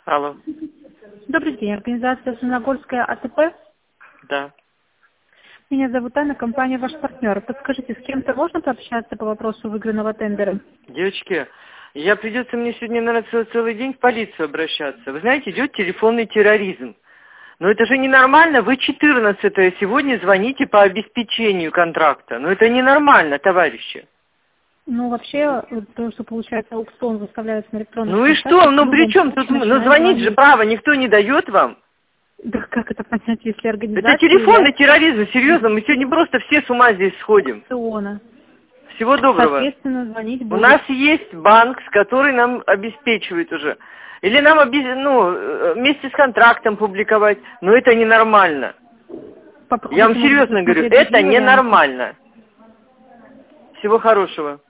Алло. Добрый день, организация Сунагольская АТП. Да. Меня зовут Анна, компания «Ваш партнер». Подскажите, с кем-то можно пообщаться по вопросу выигранного тендера? Девочки, придется мне сегодня, наверное, целый день в полицию обращаться. Вы знаете, идет телефонный терроризм. Но это же ненормально, вы 14-е сегодня звоните по обеспечению контракта. Но это ненормально, товарищи. Ну, вообще, то, что получается аукцион выставляется на электронных Ну и площадках, что? Ну при чем тут? Ну звонить же право никто не дает вам. Да как это понять, если организация... Это телефонный терроризм, серьезно, мы сегодня просто все с ума здесь сходим. Аукциона. Всего доброго. Соответственно, звонить У будут. нас есть банк, с который нам обеспечивает уже. Или нам вместе с контрактом публиковать. Но это ненормально. Попробуйте, Я вам может быть, серьезно говорю, посмотреть это другие варианты. ненормально. Всего хорошего.